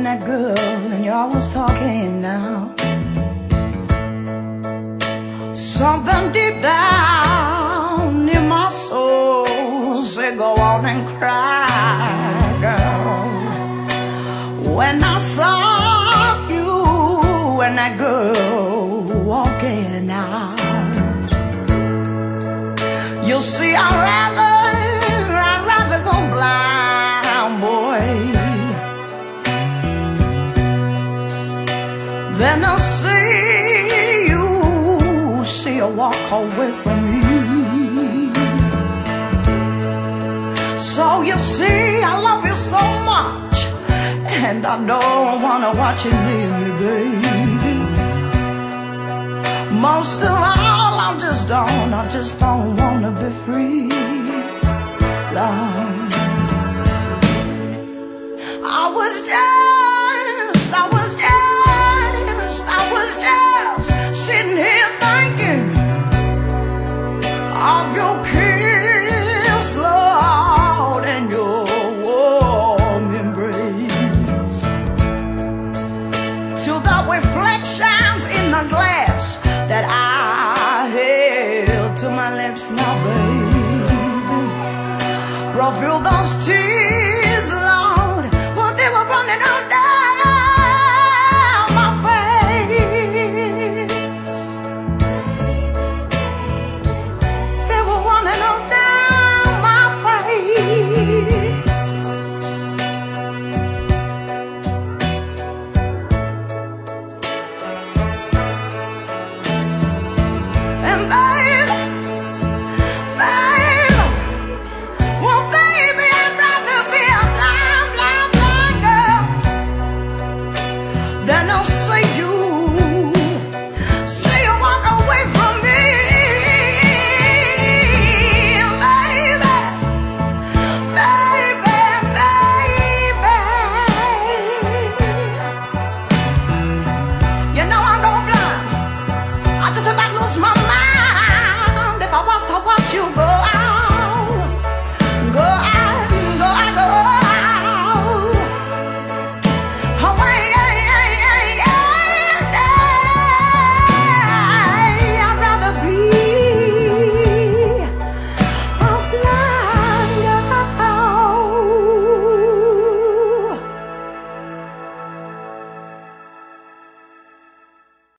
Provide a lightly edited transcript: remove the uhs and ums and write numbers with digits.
and that girl, and you're always talking now. Something deep down in my soul say go on and cry, girl. When I saw you and that girl walking out, you'll see I'd rather go blind, boy, than to see you walk away from me. So you see, I love you so much, and I don't wanna watch you leave me, baby. Most of all, I just don't wanna be free, love.